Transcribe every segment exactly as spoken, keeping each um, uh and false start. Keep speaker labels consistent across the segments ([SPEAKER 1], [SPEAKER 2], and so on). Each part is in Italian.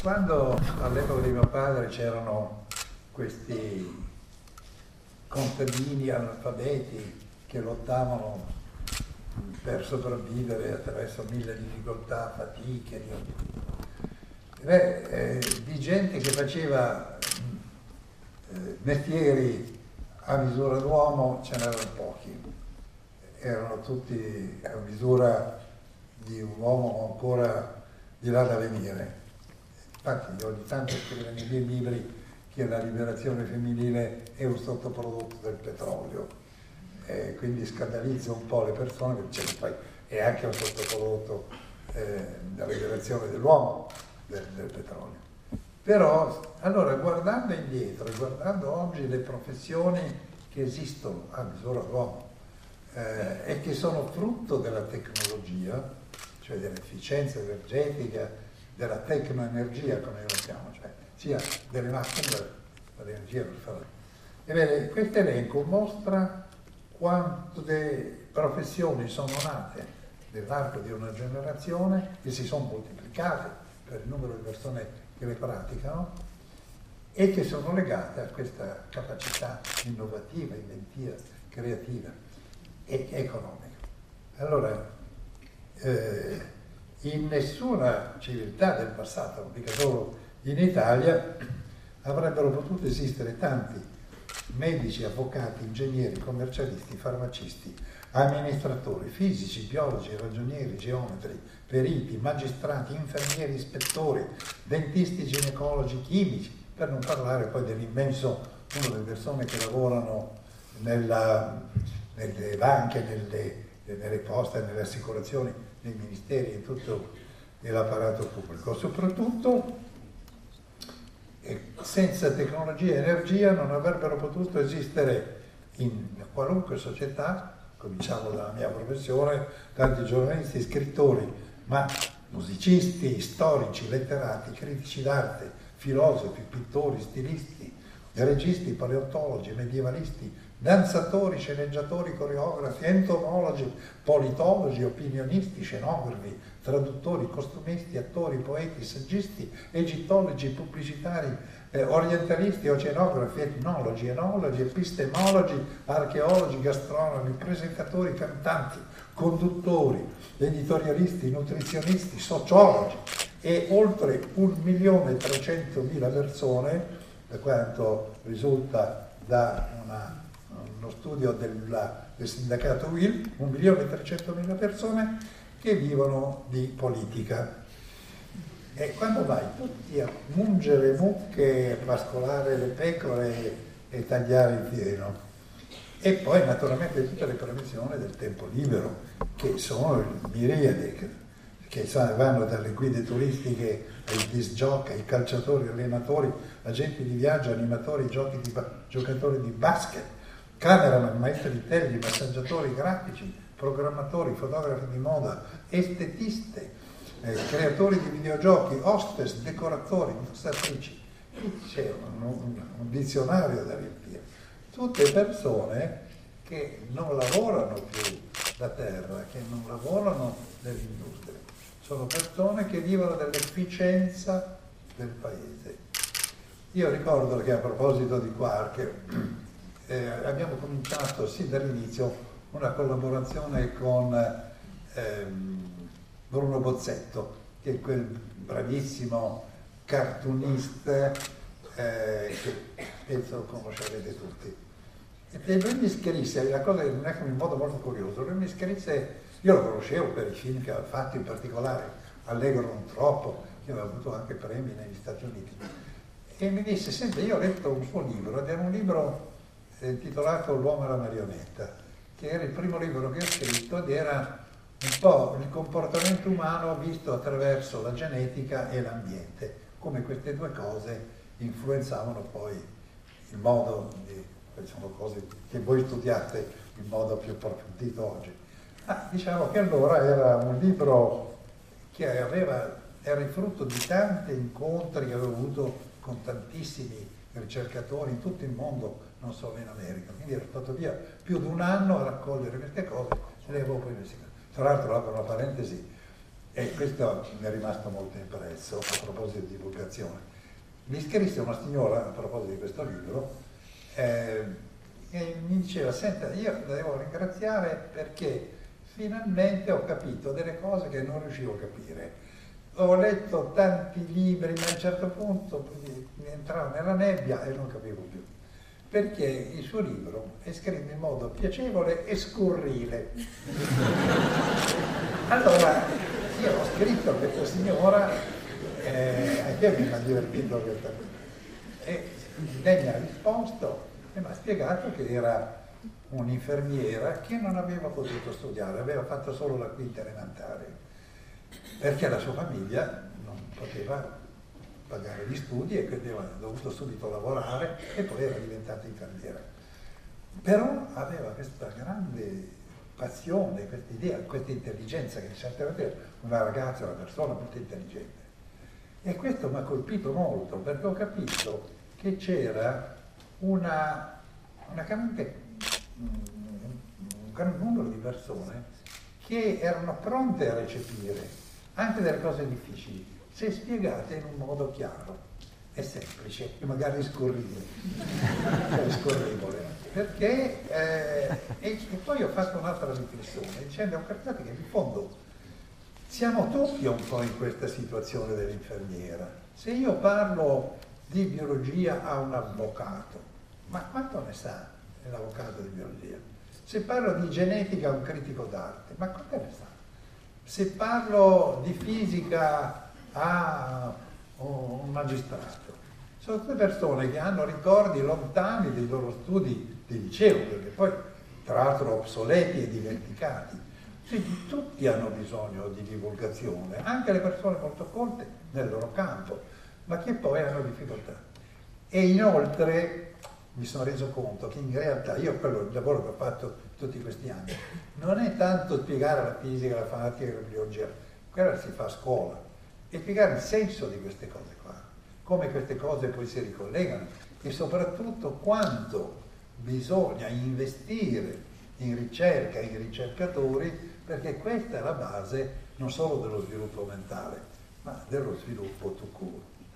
[SPEAKER 1] Quando all'epoca di mio padre c'erano questi contadini analfabeti che lottavano per sopravvivere attraverso mille difficoltà, fatiche, di, beh, eh, di gente che faceva eh, mestieri a misura d'uomo ce n'erano pochi, erano tutti a misura di un uomo ancora di là da venire. Infatti io ogni tanto scrivo nei miei libri che la liberazione femminile è un sottoprodotto del petrolio, eh, quindi scandalizzo un po' le persone perché dicono, poi è anche un sottoprodotto eh, della liberazione dell'uomo del, del petrolio. Però, allora, guardando indietro e guardando oggi le professioni che esistono a misura d'uomo eh, e che sono frutto della tecnologia, cioè dell'efficienza energetica, della tecnoenergia, come lo chiamo, cioè sia delle macchine, dell'energia per fare. Ebbene, questo elenco mostra quante professioni sono nate nell'arco di una generazione e si sono moltiplicate per il numero di persone che le praticano e che sono legate a questa capacità innovativa, inventiva, creativa e economica. Allora, eh, in nessuna civiltà del passato, mica solo in Italia, avrebbero potuto esistere tanti medici, avvocati, ingegneri, commercialisti, farmacisti, amministratori, fisici, biologi, ragionieri, geometri, periti, magistrati, infermieri, ispettori, dentisti, ginecologi, chimici, per non parlare poi dell'immenso numero di persone che lavorano nella, nelle banche, nelle, nelle poste, nelle assicurazioni, nei ministeri e tutto l'apparato pubblico. Soprattutto senza tecnologia e energia non avrebbero potuto esistere in qualunque società, cominciamo dalla mia professione, tanti giornalisti, scrittori, ma musicisti, storici, letterati, critici d'arte, filosofi, pittori, stilisti, registi, paleontologi, medievalisti, danzatori, sceneggiatori, coreografi, entomologi, politologi, opinionisti, scenografi, traduttori, costumisti, attori, poeti, saggisti, egittologi, pubblicitari, eh, orientalisti, oceanografi, etnologi, enologi, epistemologi, archeologi, gastronomi, presentatori, cantanti, conduttori, editorialisti, nutrizionisti, sociologi e oltre un milione e trecentomila persone, da quanto risulta da una uno studio della, del sindacato U I L, un milione e trecentomila persone che vivono di politica. E quando vai tutti a mungere mucche, pascolare le pecore e tagliare il fieno, e poi naturalmente tutte le professioni del tempo libero, che sono miriade, che vanno dalle guide turistiche ai disc jockey, ai calciatori, allenatori, agenti di viaggio, animatori, giochi di giocatori di basket, cameraman, maestri di tele, massaggiatori grafici, programmatori, fotografi di moda, estetiste, eh, creatori di videogiochi, hostess, decoratori, indossatrici. Qui c'è un, un, un dizionario da riempire. Tutte persone che non lavorano più la terra, che non lavorano nell'industria. Sono persone che vivono dell'efficienza del paese. Io ricordo che a proposito di Quark, Eh, abbiamo cominciato sin dall'inizio una collaborazione con ehm, Bruno Bozzetto, che è quel bravissimo cartoonista eh, che penso conoscerete tutti. E lui mi scrisse, la cosa non è in modo molto curioso, lui mi scrisse, io lo conoscevo per i film che aveva fatto, in particolare Allegro non troppo, che aveva avuto anche premi negli Stati Uniti, e mi disse, senti, io ho letto un suo libro, ed era un libro intitolato L'uomo e la marionetta, che era il primo libro che ho scritto ed era un po' il comportamento umano visto attraverso la genetica e l'ambiente, come queste due cose influenzavano poi il modo di, sono cose che voi studiate in modo più approfondito oggi. Ah, diciamo che allora era un libro che aveva, era il frutto di tanti incontri che avevo avuto con tantissimi ricercatori in tutto il mondo, non solo in America, quindi ero stato via più di un anno a raccogliere queste cose e le avevo poi messe. Tra l'altro, apro una parentesi, e questo mi è rimasto molto impresso a proposito di divulgazione. Mi scrisse una signora a proposito di questo libro eh, e mi diceva: senta, io la devo ringraziare perché finalmente ho capito delle cose che non riuscivo a capire. Ho letto tanti libri, ma a un certo punto mi entravo nella nebbia e non capivo più, perché il suo libro è scritto in modo piacevole e scurrile. Allora io ho scritto a questa signora, eh, anche mi ha divertito questa cosa, e lei mi ha risposto e mi ha spiegato che era un'infermiera che non aveva potuto studiare, aveva fatto solo la quinta elementare, perché la sua famiglia non poteva pagare gli studi e quindi aveva dovuto subito lavorare e poi era diventata infermiera. Però aveva questa grande passione, questa idea, questa intelligenza che certe volte una ragazza, una persona molto intelligente. E questo mi ha colpito molto perché ho capito che c'era una, una grande, un gran numero di persone che erano pronte a recepire anche delle cose difficili, se spiegate in un modo chiaro e semplice, e magari scorribile, cioè scorrevole. Perché, eh, e, e poi ho fatto un'altra riflessione, dicendo, guardate che in fondo siamo tutti un po' in questa situazione dell'infermiera. Se io parlo di biologia a un avvocato, ma quanto ne sa l'avvocato di biologia? Se parlo di genetica a un critico d'arte, ma quanto ne sa? Se parlo di fisica a un magistrato, sono tutte persone che hanno ricordi lontani dei loro studi di liceo, perché poi tra l'altro obsoleti e dimenticati. Quindi tutti hanno bisogno di divulgazione, anche le persone molto colte nel loro campo, ma che poi hanno difficoltà. E inoltre mi sono reso conto che in realtà io quello, il lavoro che ho fatto tutti questi anni, non è tanto spiegare la fisica, la matematica, la biologia, quella si fa a scuola, e spiegare il senso di queste cose qua, come queste cose poi si ricollegano e soprattutto quanto bisogna investire in ricerca, in ricercatori, perché questa è la base non solo dello sviluppo mentale, ma dello sviluppo tout court.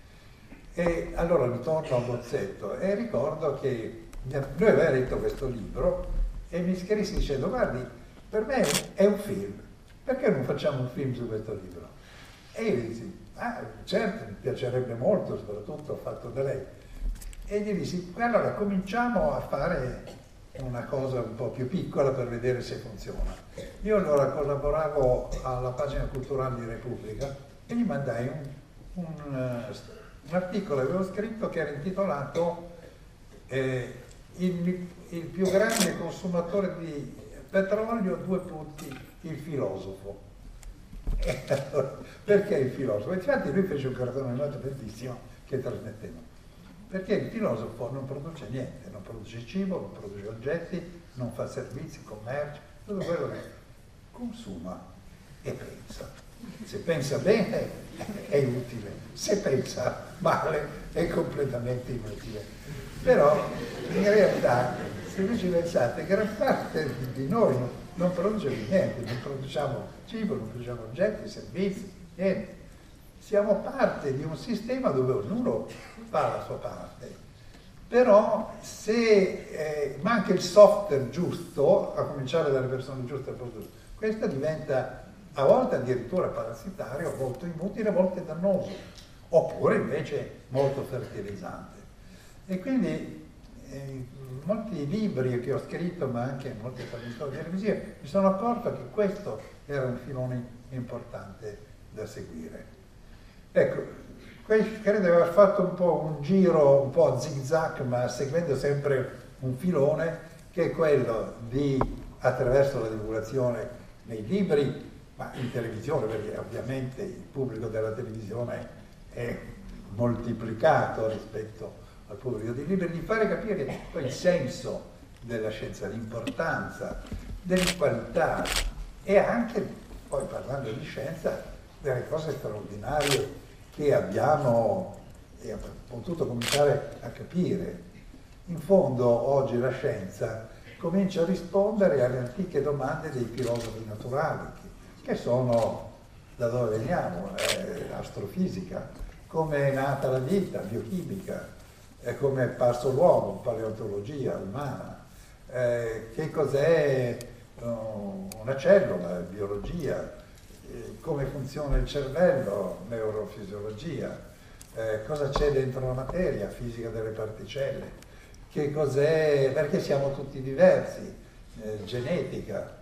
[SPEAKER 1] E allora ritorno al bozzetto e ricordo che lui aveva letto questo libro e mi scrisse dicendo: guardi, per me è un film, perché non facciamo un film su questo libro? E io gli dissi: ah, certo, mi piacerebbe molto, soprattutto fatto da lei. E gli dissi: allora cominciamo a fare una cosa un po' più piccola per vedere se funziona. Io allora collaboravo alla pagina culturale di Repubblica e gli mandai un, un, un articolo che avevo scritto che era intitolato eh, il, il più grande consumatore di petrolio, due punti, il filosofo. E allora, perché il filosofo? Infatti lui fece un cartone animato bellissimo che trasmetteva. Perché il filosofo non produce niente, non produce cibo, non produce oggetti, non fa servizi, commercio, tutto quello che consuma e pensa. Se pensa bene è utile, se pensa male è completamente inutile. Però in realtà, se voi ci pensate, gran parte di noi non produce niente, non produciamo cibo, non produciamo oggetti, servizi, niente. Siamo parte di un sistema dove ognuno fa la sua parte, però se eh, manca il software giusto, a cominciare dalle persone giuste, questo diventa a volte addirittura parassitario, molto inutile, a volte dannoso, oppure invece molto fertilizzante. E quindi eh, molti libri che ho scritto, ma anche molte trasmissioni televisive, mi sono accorto che questo era un filone importante da seguire. Ecco, credo di aver fatto un po' un giro un po' a zig-zag, ma seguendo sempre un filone che è quello di, attraverso la divulgazione nei libri, ma in televisione, perché ovviamente il pubblico della televisione è moltiplicato rispetto al pubblico dei libri, di fare capire poi il senso della scienza, l'importanza, delle qualità e anche, poi parlando di scienza, delle cose straordinarie che abbiamo eh, potuto cominciare a capire. In fondo oggi la scienza comincia a rispondere alle antiche domande dei filosofi naturali, che, che sono da dove veniamo, eh, astrofisica, come è nata la vita, biochimica, eh, come è parso l'uomo, paleontologia umana, eh, che cos'è uh, una cellula, biologia, eh, come funziona il cervello, neurofisiologia, eh, cosa c'è dentro la materia, fisica delle particelle, che cos'è, perché siamo tutti diversi, eh, genetica,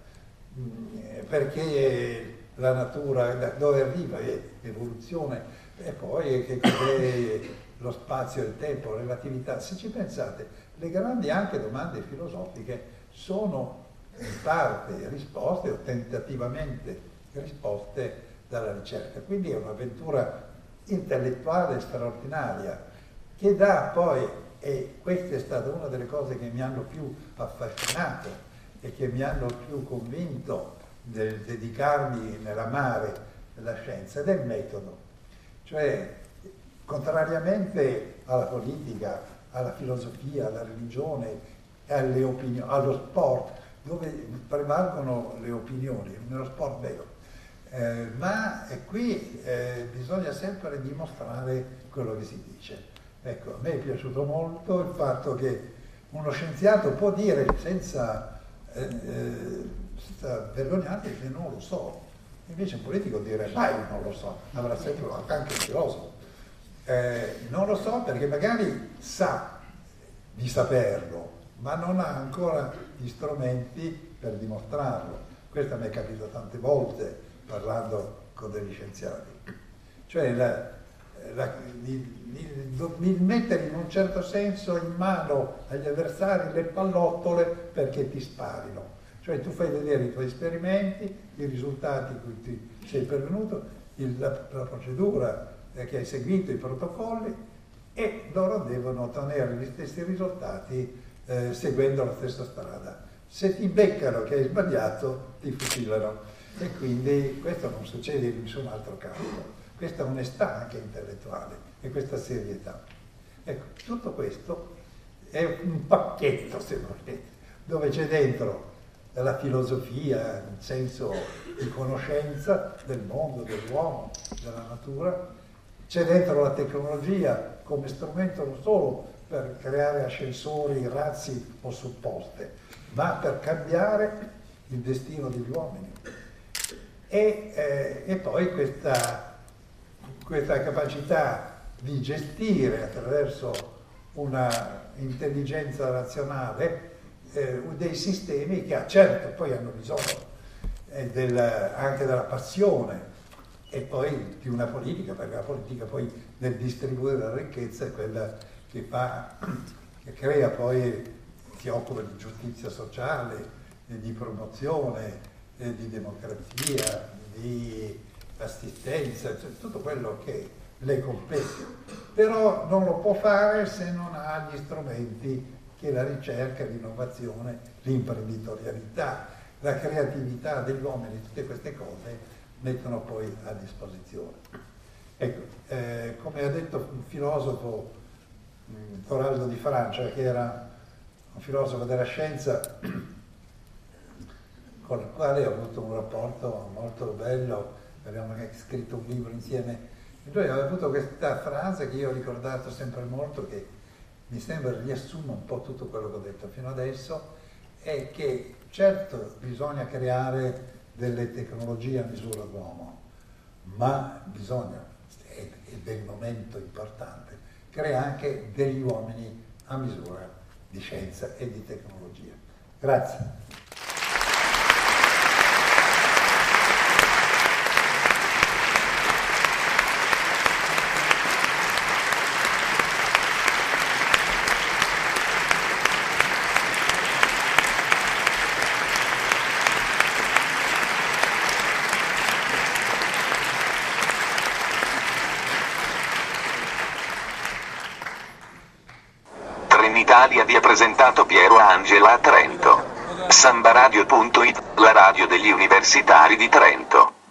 [SPEAKER 1] mh, perché la natura, da dove arriva, evoluzione, e poi che cos'è lo spazio e il tempo, relatività. Se ci pensate, le grandi anche domande filosofiche sono in parte risposte o tentativamente risposte dalla ricerca. Quindi è un'avventura intellettuale straordinaria che dà poi, e questa è stata una delle cose che mi hanno più affascinato e che mi hanno più convinto del dedicarmi nell'amare la scienza, del metodo. Cioè, contrariamente alla politica, alla filosofia, alla religione, alle opinioni, allo sport, dove prevalgono le opinioni, nello sport vero, eh, ma qui eh, bisogna sempre dimostrare quello che si dice. Ecco, a me è piaciuto molto il fatto che uno scienziato può dire senza, eh, eh, senza vergognarsi che non lo so. Invece un politico dire mai non lo so, avrà sempre anche il filosofo. Eh, non lo so perché magari sa di saperlo, ma non ha ancora gli strumenti per dimostrarlo. Questo mi è capitato tante volte parlando con degli scienziati. Cioè la, la, il, il, il mettere in un certo senso in mano agli avversari le pallottole perché ti sparino. Cioè tu fai vedere i tuoi esperimenti, i risultati cui ti sei pervenuto, il, la, la procedura eh, che hai seguito, i protocolli, e loro devono ottenere gli stessi risultati eh, seguendo la stessa strada. Se ti beccano che hai sbagliato, ti fucilano. E quindi questo non succede in nessun altro campo. Questa onestà anche intellettuale e questa serietà. Ecco, tutto questo è un pacchetto, se volete, dove c'è dentro la filosofia, in senso di conoscenza del mondo, dell'uomo, della natura, c'è dentro la tecnologia come strumento non solo per creare ascensori, razzi o supposte, ma per cambiare il destino degli uomini. E, eh, e poi questa, questa capacità di gestire attraverso una intelligenza razionale eh, dei sistemi che certo poi hanno bisogno eh, del, anche della passione e poi di una politica, perché la politica poi nel distribuire la ricchezza è quella che fa, che crea poi, si occupa di giustizia sociale, di promozione, di democrazia, di assistenza, cioè tutto quello che le compete. Però non lo può fare se non ha gli strumenti che la ricerca, l'innovazione, l'imprenditorialità, la creatività degli uomini, tutte queste cose mettono poi a disposizione. Ecco, eh, come ha detto un filosofo, mh, Toraldo di Francia, che era un filosofo della scienza, con il quale ho avuto un rapporto molto bello, abbiamo anche scritto un libro insieme, e lui aveva avuto questa frase che io ho ricordato sempre molto, che mi sembra riassuma un po' tutto quello che ho detto fino adesso, è che certo bisogna creare delle tecnologie a misura d'uomo, ma bisogna, ed è il momento importante, creare anche degli uomini a misura di scienza e di tecnologia. Grazie.
[SPEAKER 2] Italia vi ha presentato Piero Angela a Trento. Sambaradio punto it, la radio degli universitari di Trento.